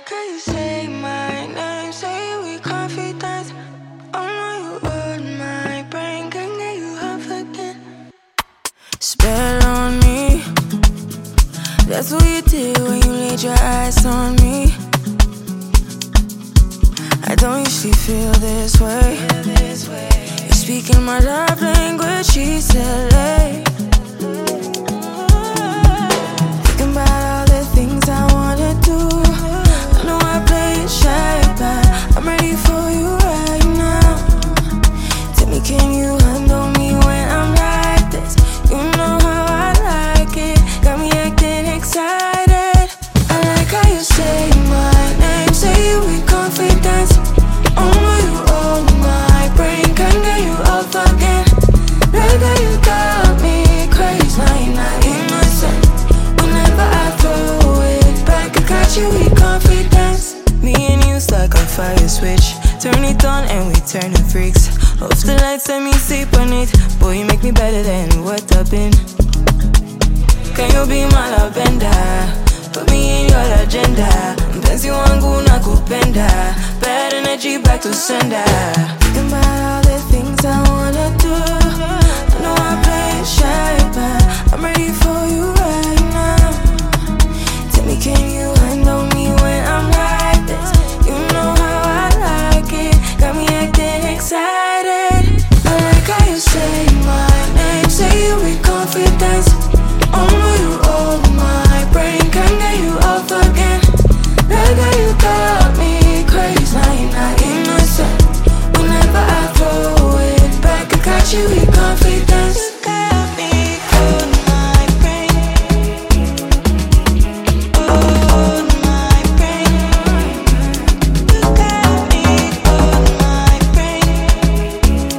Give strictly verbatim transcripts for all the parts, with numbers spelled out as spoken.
like how you say my name, say we confidence. Oh no, you on my brain, can't get you off again. Spell on me, that's what you did when you laid your eyes on me. I don't usually feel this way. You're speaking my love language, she's L A. Thinking about all the things I wanna do. I know I play it shy, but I'm ready for you right now. Tell me, can you handle me when I'm like this? You know how I like it, got me acting excited. I like how you say my name, say you with confidence. Oh no, you own my brain, can't get you off again. Like how you got me crazy, now you're not innocent. Whenever I throw it back, I got you with confidence. Me and you stuck on fire switch, turn it on and we turn the freaks. Off the lights, let me sleep on it. Boy, you make me better than what I've been. Can you be my love bender? Put me in your agenda. Mpenzi wangu nakupenda. Bad energy back to sender. Thinking about all the things I wanna do. I know I play it shy, but I'm ready for you right now. Tell me, can you handle me when I'm like this? You know how I like it, got me acting excited. I like how you say my name, say you with confidence. Oh no, you own my brain, can't get you off again. Like how you got me crazy, now you're not innocent. Whenever I throw it back, I got you with confidence. You got me on my brain, on my brain. You got me on my brain,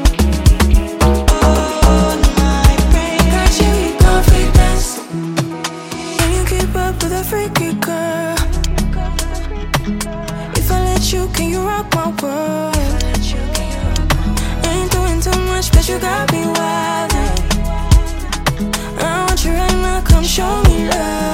on my brain. Got you with confidence. Can you keep up with a freaky girl? If I let you, can you rock my world? Ain't doing too much, but you got me wild. I want you right now, come show me love.